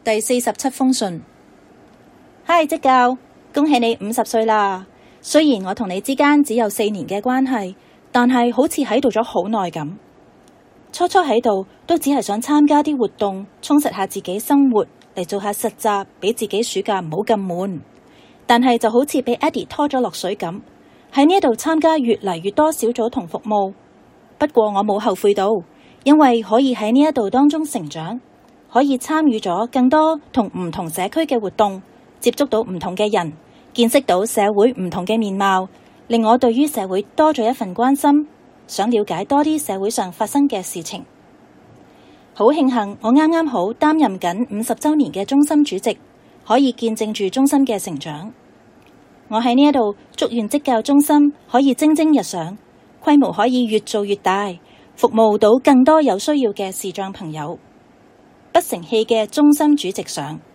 第47封信。嗨，職教，恭喜你50歲啦！雖然我同你之間只有4年嘅關係，但係好似喺度咗好耐咁。初初喺度都只係想參加啲活動，充實下自己生活，嚟做下實習，俾自己暑假唔好咁悶。但係就好似俾 Eddie 拖咗落水咁，喺呢度參加越嚟越多小組同服務。不過我冇後悔到，因為可以喺呢一度當中成長，可以參與咗更多同唔同社區嘅活動，接觸到唔同嘅人，見識到社會唔同嘅面貌，令我對於社會多咗一份關心，想了解多啲社會上發生嘅事情。好慶幸我啱啱好擔任緊50週年嘅中心主席，可以見證住中心嘅成長。我喺呢一度祝願職教中心可以蒸蒸日上，規模可以越做越大，服務到更多有需要嘅視障朋友。不成器嘅中心主席上。